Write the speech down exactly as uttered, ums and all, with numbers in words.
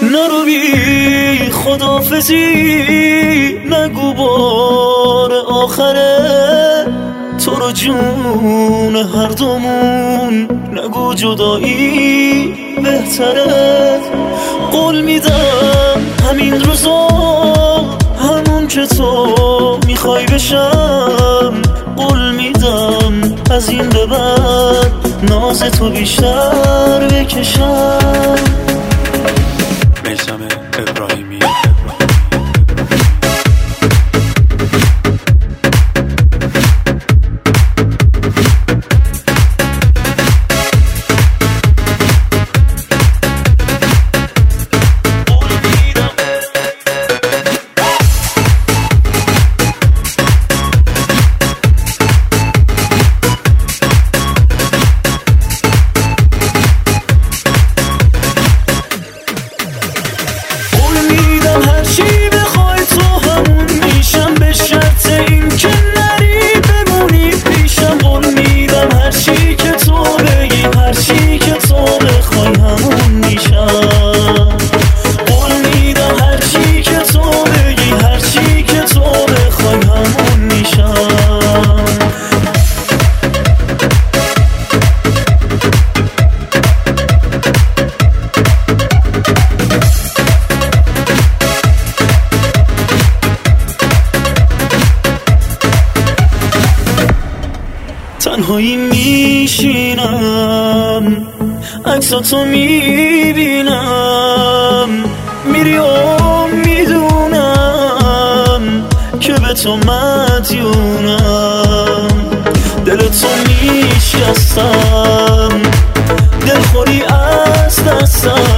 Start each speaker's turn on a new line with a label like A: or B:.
A: نرو بی خداحافظی، نگو بار آخره تو رو جون هر دومون، نگو جدایی بهتره. قول میدم همین روزا همون که تو میخوای بشم، قول میدم از این به بعد ناز تو بیشتر بکشم.
B: میثم ابراهیمی.
A: تنهایی میشینم عکساتو میبینم، میری و میدونم که به تو مدیونم. دلتو میشکستم، دلخوری از دستم،